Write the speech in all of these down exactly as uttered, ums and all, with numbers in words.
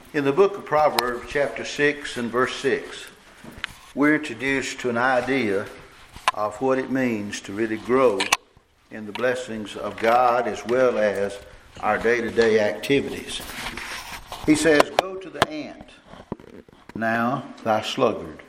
In the book of Proverbs, chapter six and verse six, we're introduced to an idea of what it means to really grow in the blessings of God as well as our day-to-day activities. He says, "Go to the ant, now thy sluggard."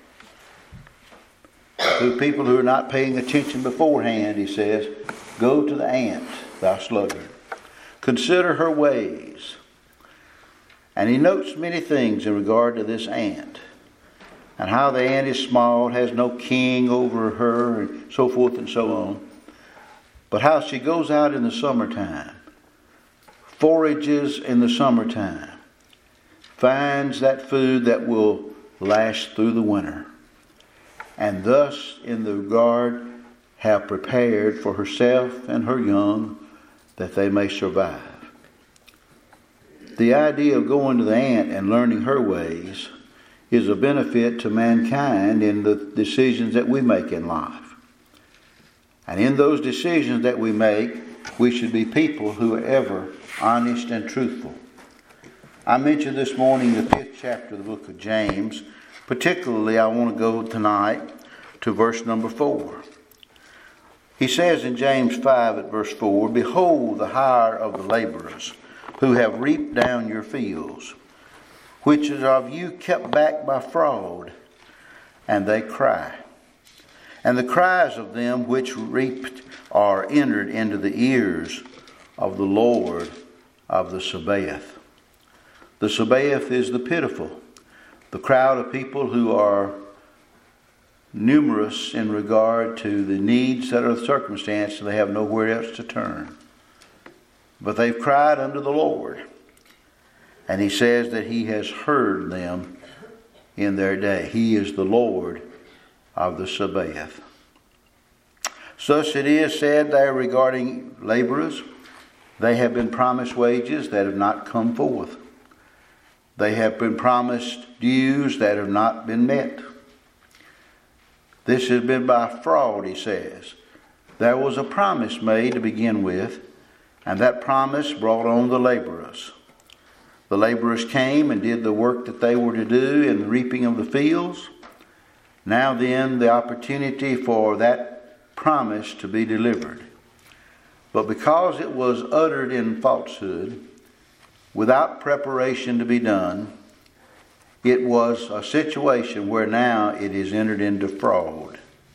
To people who are not paying attention beforehand, he says, "Go to the ant, thou sluggard. Consider her ways." And he notes many things in regard to this ant, and how the ant is small, has no king over her, and so forth and so on. But how she goes out in the summertime, forages in the summertime, finds that food that will last through the winter, and thus in the regard have prepared for herself and her young that they may survive. The idea of going to the ant and learning her ways is a benefit to mankind in the decisions that we make in life. And in those decisions that we make, we should be people who are ever honest and truthful. I mentioned this morning the fifth chapter of the book of James. Particularly, I want to go tonight to verse number four. He says in James five at verse four, "Behold the hire of the laborers, who have reaped down your fields, which is of you kept back by fraud, and they cry. And the cries of them which reaped are entered into the ears of the Lord of the Sabaoth." The Sabaoth is the pitiful, the crowd of people who are numerous in regard to the needs that are the circumstance, and they have nowhere else to turn. But they've cried unto the Lord. And he says that he has heard them in their day. He is the Lord of the Sabaoth. Thus it is said there regarding laborers, they have been promised wages that have not come forth. They have been promised dues that have not been met. This has been by fraud, he says. There was a promise made to begin with, and that promise brought on the laborers. The laborers came and did the work that they were to do in the reaping of the fields. Now then, the opportunity for that promise to be delivered. But because it was uttered in falsehood, without preparation to be done, it was a situation where now it is entered into fraud.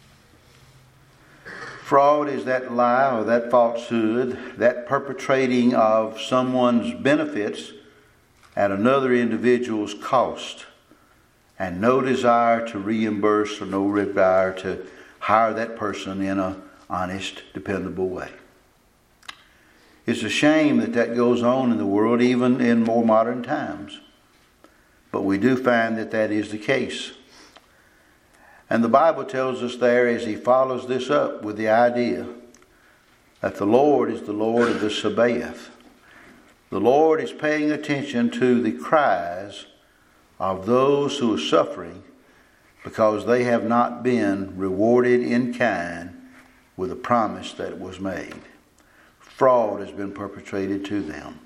Fraud is that lie or that falsehood, that perpetrating of someone's benefits at another individual's cost, and no desire to reimburse or no desire to hire that person in an honest, dependable way. It's a shame that that goes on in the world, even in more modern times. But we do find that that is the case. And the Bible tells us there, as he follows this up with the idea that the Lord is the Lord of the Sabaoth. The Lord is paying attention to the cries of those who are suffering because they have not been rewarded in kind with a promise that was made. Fraud has been perpetrated to them.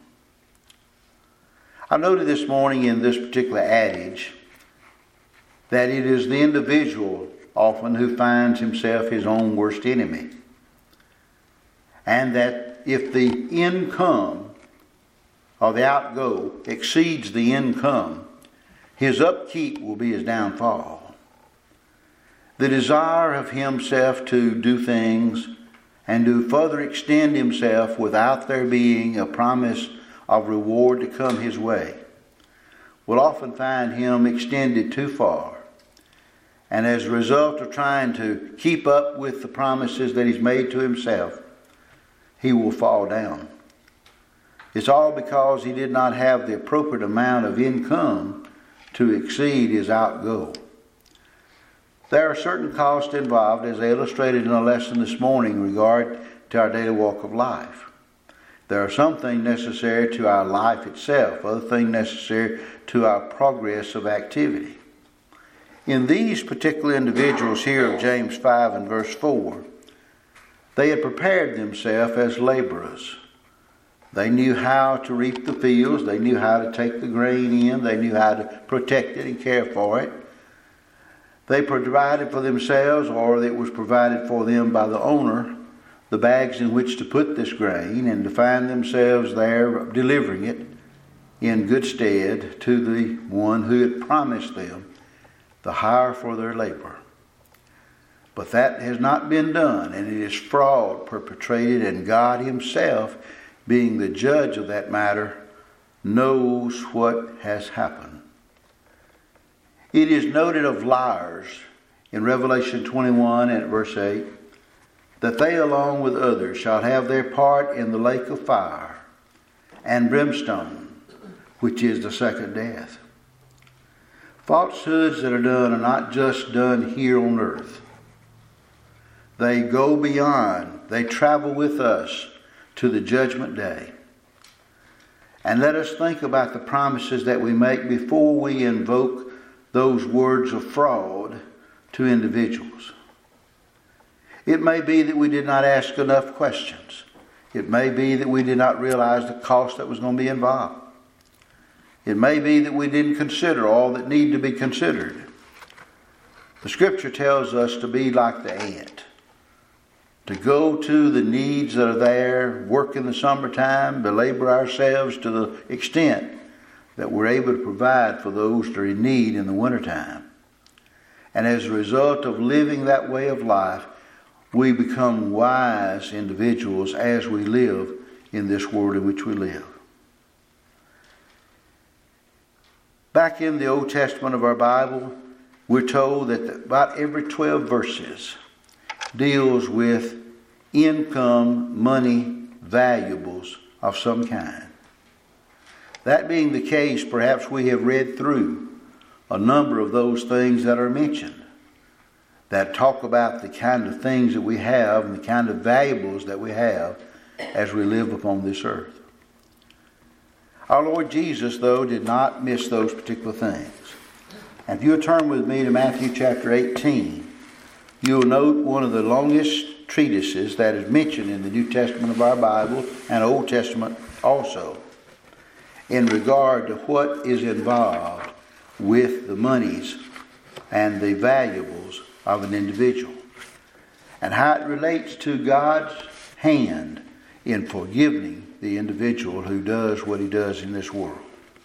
I noted this morning in this particular adage that it is the individual often who finds himself his own worst enemy. And that if the income or the outgo exceeds the income, his upkeep will be his downfall. The desire of himself to do things and to further extend himself without there being a promise of reward to come his way will often find him extended too far. And as a result of trying to keep up with the promises that he's made to himself, he will fall down. It's all because he did not have the appropriate amount of income to exceed his outgo. There are certain costs involved, as I illustrated in a lesson this morning in regard to our daily walk of life. There are some things necessary to our life itself, other things necessary to our progress of activity. In these particular individuals here of James five and verse four, they had prepared themselves as laborers. They knew how to reap the fields. They knew how to take the grain in. They knew how to protect it and care for it. They provided for themselves, or it was provided for them by the owner, the bags in which to put this grain, and to find themselves there delivering it in good stead to the one who had promised them the hire for their labor. But that has not been done, and it is fraud perpetrated, and God himself, being the judge of that matter, knows what has happened. It is noted of liars in Revelation twenty-one and verse eight, that they along with others shall have their part in the lake of fire and brimstone, which is the second death. Falsehoods that are done are not just done here on earth. They go beyond. They travel with us to the judgment day. And let us think about the promises that we make before we invoke those words of fraud to individuals. It may be that we did not ask enough questions. It may be that we did not realize the cost that was going to be involved. It may be that we didn't consider all that need to be considered. The scripture tells us to be like the ant, to go to the needs that are there, work in the summertime, belabor ourselves to the extent that we're able to provide for those that are in need in the wintertime. And as a result of living that way of life, we become wise individuals as we live in this world in which we live. Back in the Old Testament of our Bible, we're told that about every twelve verses deals with income, money, valuables of some kind. That being the case, perhaps we have read through a number of those things that are mentioned that talk about the kind of things that we have and the kind of valuables that we have as we live upon this earth. Our Lord Jesus, though, did not miss those particular things. And if you'll turn with me to Matthew chapter eighteen, you'll note one of the longest treatises that is mentioned in the New Testament of our Bible and Old Testament also, in regard to what is involved with the monies and the valuables of an individual, and how it relates to God's hand in forgiving the individual who does what he does in this world.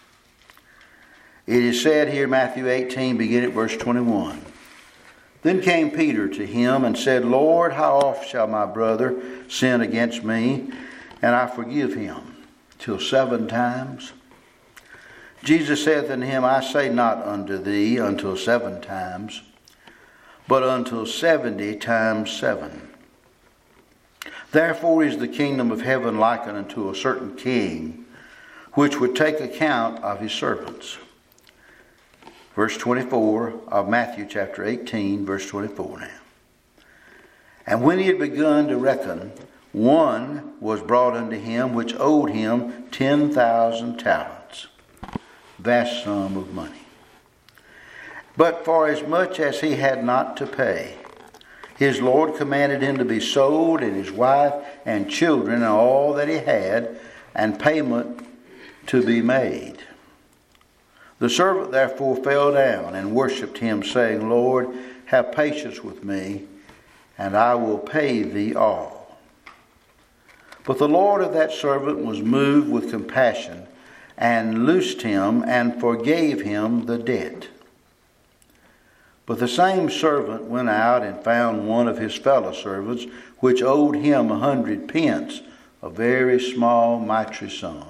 It is said here, Matthew eighteen, beginning at verse twenty-one. Then came Peter to him and said, Lord, how oft shall my brother sin against me, and I forgive him? Till seven times? Jesus saith unto him, I say not unto thee until seven times, but until seventy times seven. Therefore is the kingdom of heaven likened unto a certain king, which would take account of his servants. Verse twenty-four of Matthew chapter eighteen, verse twenty-four now. And when he had begun to reckon, one was brought unto him which owed him ten thousand talents, vast sum of money. But for as much as he had not to pay, his Lord commanded him to be sold, and his wife and children, and all that he had, and payment to be made. The servant therefore fell down and worshipped him, saying, Lord, have patience with me, and I will pay thee all. But the Lord of that servant was moved with compassion, and loosed him, and forgave him the debt. But the same servant went out and found one of his fellow servants, which owed him a hundred pence, a very small mitry sum.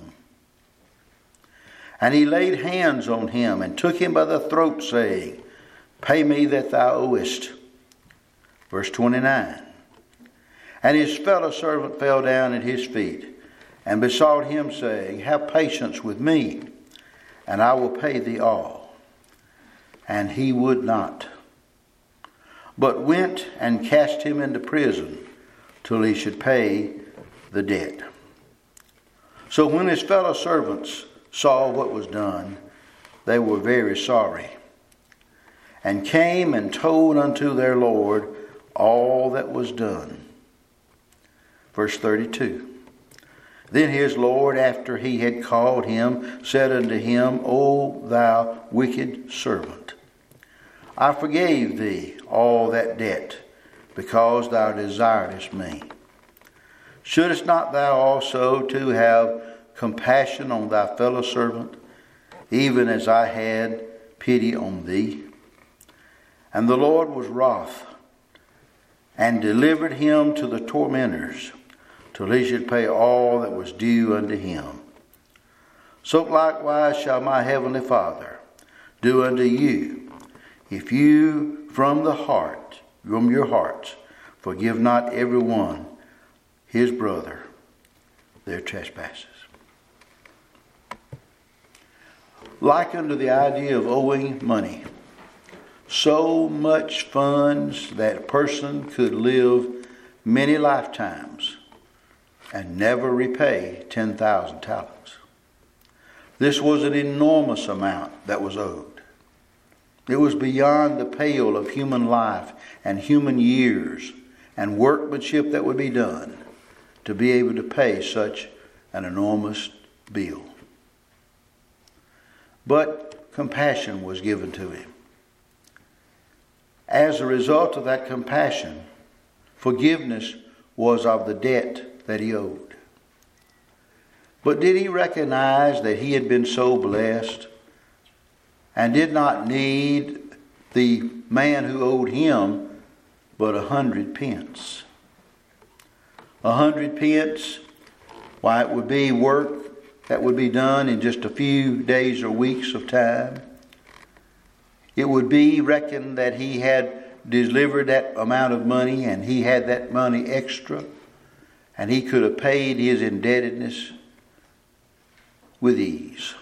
And he laid hands on him, and took him by the throat, saying, Pay me that thou owest. Verse twenty-nine. And his fellow servant fell down at his feet, and besought him, saying, Have patience with me, and I will pay thee all. And he would not, but went and cast him into prison till he should pay the debt. So when his fellow servants saw what was done, they were very sorry, and came and told unto their Lord all that was done. Verse thirty-two. Then his Lord, after he had called him, said unto him, O thou wicked servant, I forgave thee all that debt, because thou desiredst me. Shouldest not thou also to have compassion on thy fellow servant, even as I had pity on thee? And the Lord was wroth, and delivered him to the tormentors, till he should pay all that was due unto him. So likewise shall my heavenly Father do unto you, if you from the heart, from your hearts, forgive not every one his brother their trespasses. Like unto the idea of owing money, so much funds that a person could live many lifetimes and never repay ten thousand talents. This was an enormous amount that was owed. It was beyond the pale of human life and human years and workmanship that would be done to be able to pay such an enormous bill. But compassion was given to him. As a result of that compassion, forgiveness was of the debt that he owed. But did he recognize that he had been so blessed and did not need the man who owed him but a hundred pence? A hundred pence, why, it would be work that would be done in just a few days or weeks of time. It would be reckoned that he had delivered that amount of money and he had that money extra, and he could have paid his indebtedness with ease.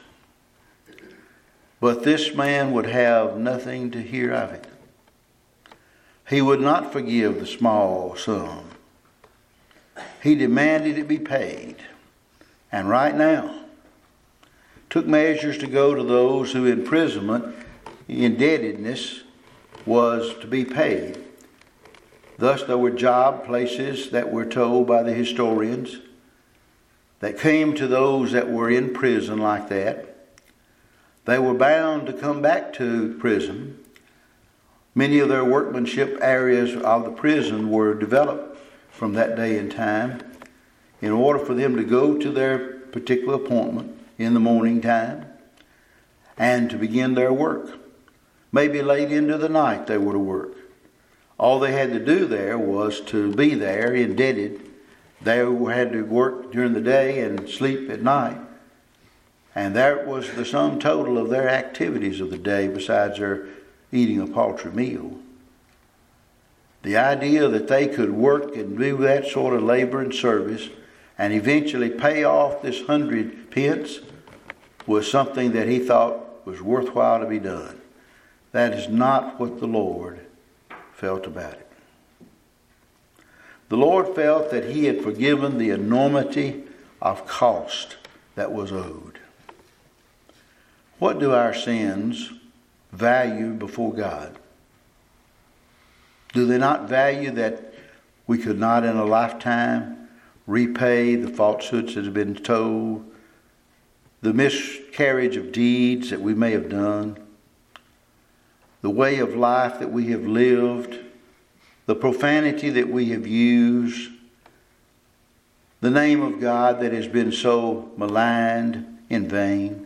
But this man would have nothing to hear of it. He would not forgive the small sum. He demanded it be paid. And right now, took measures to go to those who imprisonment, indebtedness was to be paid. Thus there were job places that were told by the historians that came to those that were in prison like that. They were bound to come back to prison. Many of their workmanship areas of the prison were developed from that day and time in order for them to go to their particular appointment in the morning time and to begin their work. Maybe late into the night they were to work. All they had to do there was to be there indebted. They had to work during the day and sleep at night. And that was the sum total of their activities of the day, besides their eating a paltry meal. The idea that they could work and do that sort of labor and service and eventually pay off this hundred pence was something that he thought was worthwhile to be done. That is not what the Lord felt about it. The Lord felt that he had forgiven the enormity of cost that was owed. What do our sins value before God? Do they not value that we could not in a lifetime repay the falsehoods that have been told, the miscarriage of deeds that we may have done, the way of life that we have lived, the profanity that we have used, the name of God that has been so maligned in vain,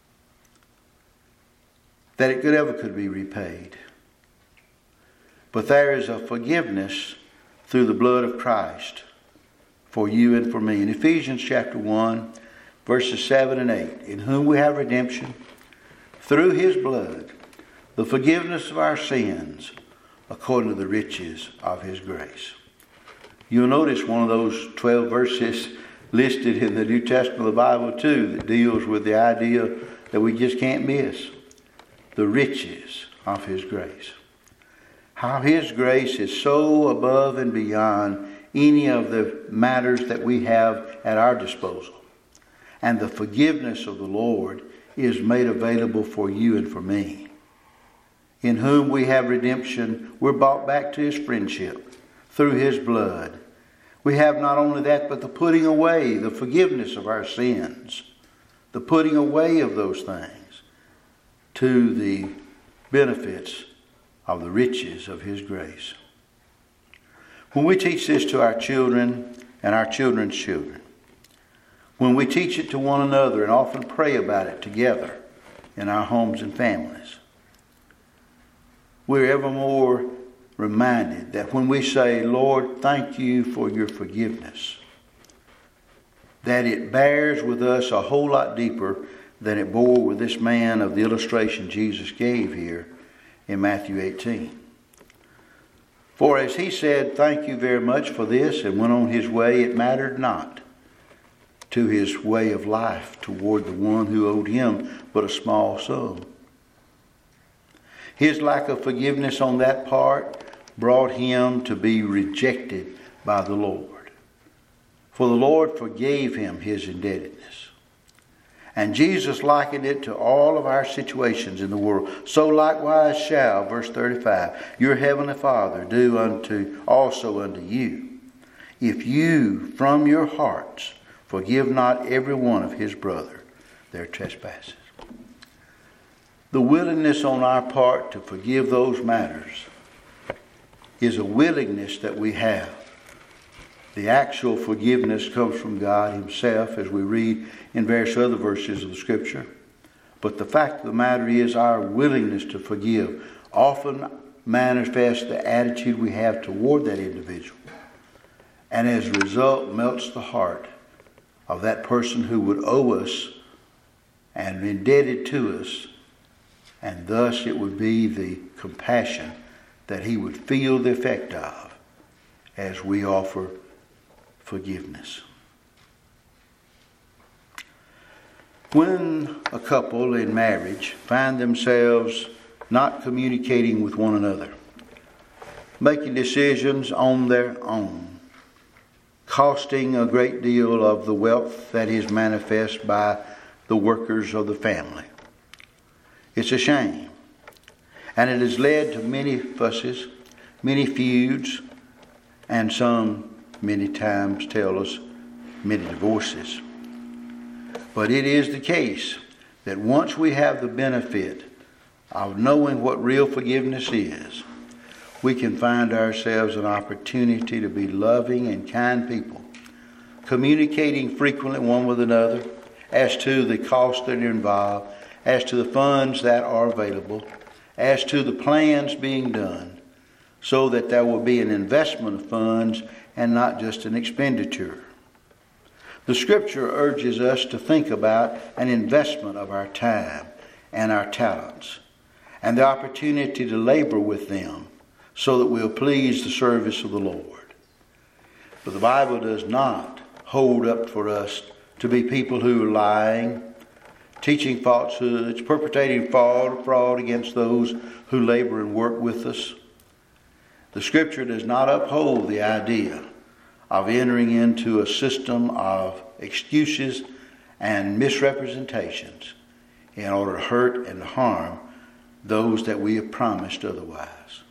that it could ever could be repaid? But there is a forgiveness through the blood of Christ for you and for me. In Ephesians chapter one, verses seven and eight, in whom we have redemption through his blood, the forgiveness of our sins, according to the riches of his grace. You'll notice one of those twelve verses listed in the New Testament of the Bible too that deals with the idea that we just can't miss. The riches of his grace. How his grace is so above and beyond any of the matters that we have at our disposal. And the forgiveness of the Lord is made available for you and for me. In whom we have redemption, we're brought back to his friendship through his blood. We have not only that, but the putting away, the forgiveness of our sins, the putting away of those things to the benefits of the riches of His grace. When we teach this to our children and our children's children, when we teach it to one another and often pray about it together in our homes and families, we're ever more reminded that when we say, Lord, thank you for your forgiveness, that it bears with us a whole lot deeper than it bore with this man of the illustration Jesus gave here in Matthew eighteen. For as he said, thank you very much for this, and went on his way, it mattered not to his way of life toward the one who owed him but a small sum. His lack of forgiveness on that part brought him to be rejected by the Lord. For the Lord forgave him his indebtedness. And Jesus likened it to all of our situations in the world. So likewise shall, verse thirty-five, your heavenly Father do unto also unto you, if you from your hearts forgive not every one of his brother their trespasses. The willingness on our part to forgive those matters is a willingness that we have. The actual forgiveness comes from God Himself, as we read in various other verses of the Scripture. But the fact of the matter is, our willingness to forgive often manifests the attitude we have toward that individual, and as a result melts the heart of that person who would owe us and indebted to us, and thus it would be the compassion that he would feel the effect of as we offer forgiveness. When a couple in marriage find themselves not communicating with one another, making decisions on their own, costing a great deal of the wealth that is manifest by the workers of the family, it's a shame. And it has led to many fusses, many feuds, and some many times tell us many divorces. But it is the case that once we have the benefit of knowing what real forgiveness is, we can find ourselves an opportunity to be loving and kind people, communicating frequently one with another as to the costs that are involved, as to the funds that are available, as to the plans being done, so that there will be an investment of funds and not just an expenditure. The Scripture urges us to think about an investment of our time and our talents, and the opportunity to labor with them so that we'll please the service of the Lord. But the Bible does not hold up for us to be people who are lying, teaching falsehoods, perpetrating fraud, fraud against those who labor and work with us. The Scripture does not uphold the idea of entering into a system of excuses and misrepresentations in order to hurt and harm those that we have promised otherwise.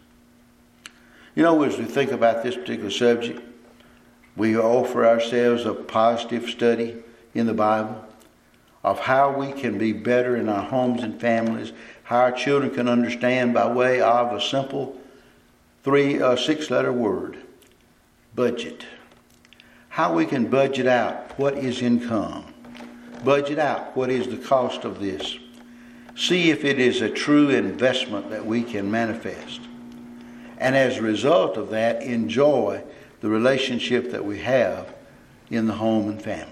You know, as we think about this particular subject, we offer ourselves a positive study in the Bible of how we can be better in our homes and families, how our children can understand by way of a simple three, uh, six-letter word, budget. How we can budget out what is income. Budget out what is the cost of this. See if it is a true investment that we can manifest. And as a result of that, enjoy the relationship that we have in the home and family.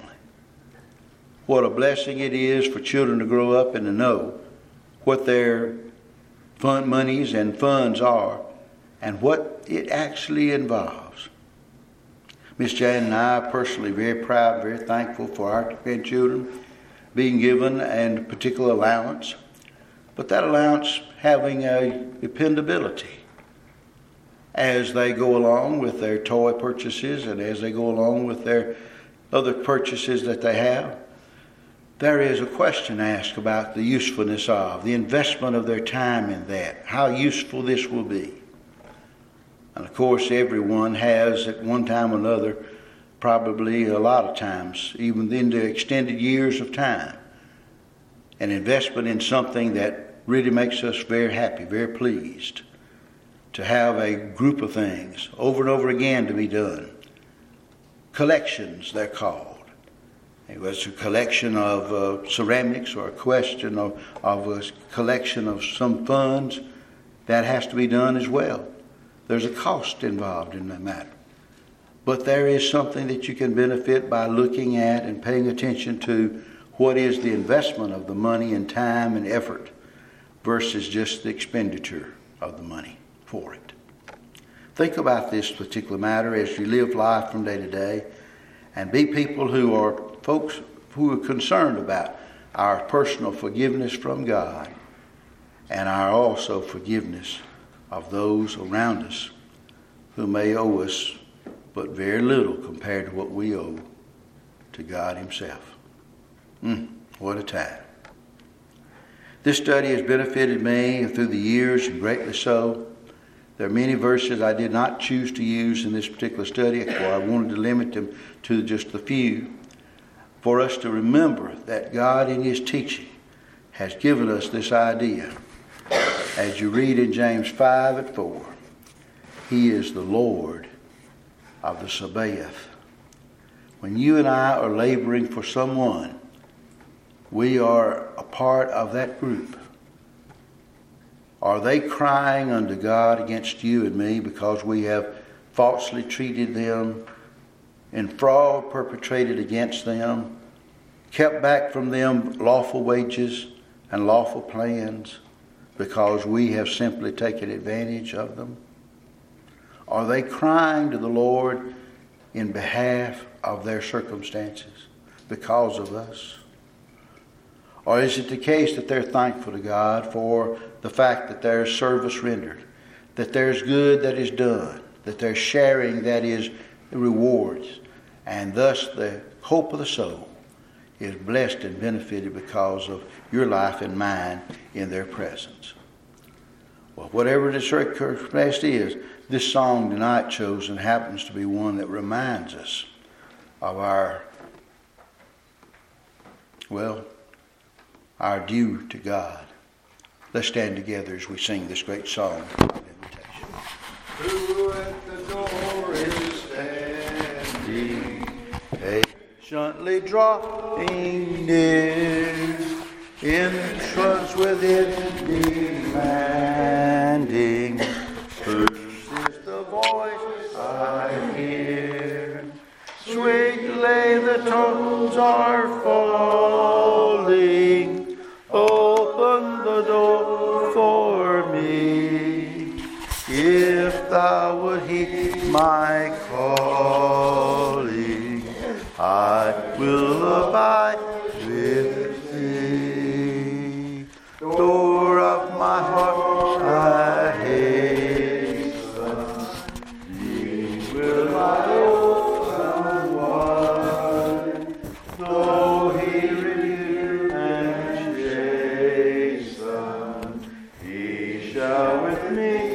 What a blessing it is for children to grow up and to know what their fund monies and funds are and what it actually involves. Miss Jan and I are personally very proud, very thankful for our grandchildren being given a particular allowance, but that allowance having a dependability as they go along with their toy purchases and as they go along with their other purchases that they have. There is a question asked about the usefulness of, the investment of their time in that, how useful this will be. And of course, everyone has at one time or another probably a lot of times, even into extended years of time. An investment in something that really makes us very happy, very pleased. To have a group of things over and over again to be done. Collections, they're called. It was a collection of uh, ceramics or a question of, of a collection of some funds. That has to be done as well. There's a cost involved in that matter. But there is something that you can benefit by looking at and paying attention to what is the investment of the money and time and effort versus just the expenditure of the money for it. Think about this particular matter as you live life from day to day, and be people who are folks who are concerned about our personal forgiveness from God and our also forgiveness of those around us who may owe us but very little compared to what we owe to God Himself. Mm, what a time. This study has benefited me through the years, and greatly so. There are many verses I did not choose to use in this particular study, for I wanted to limit them to just a few, for us to remember that God in His teaching has given us this idea. As you read in James five at four, He is the Lord of the Sabaoth. When you and I are laboring for someone, we are a part of that group. Are they crying unto God against you and me because we have falsely treated them, in fraud perpetrated against them, kept back from them lawful wages and lawful plans because we have simply taken advantage of them? Are they crying to the Lord in behalf of their circumstances because of us? Or is it the case that they're thankful to God for the fact that there's service rendered, that there's good that is done, that there's sharing that is rewards, and thus the hope of the soul is blessed and benefited because of your life and mine in their presence? Well, whatever the circumstance is, this song tonight chosen happens to be one that reminds us of our, well, our due to God. Let's stand together as we sing this great song of invitation. Who at the door is standing, patiently drawing near, entrance within demanding, whose is the voice I hear? Sweetly the tones are falling, open the door for me. If thou would heed my calling, I will abide with thee. Door of my heart I hasten, thee will I open wide. Though he rebuke and chasten, he shall with me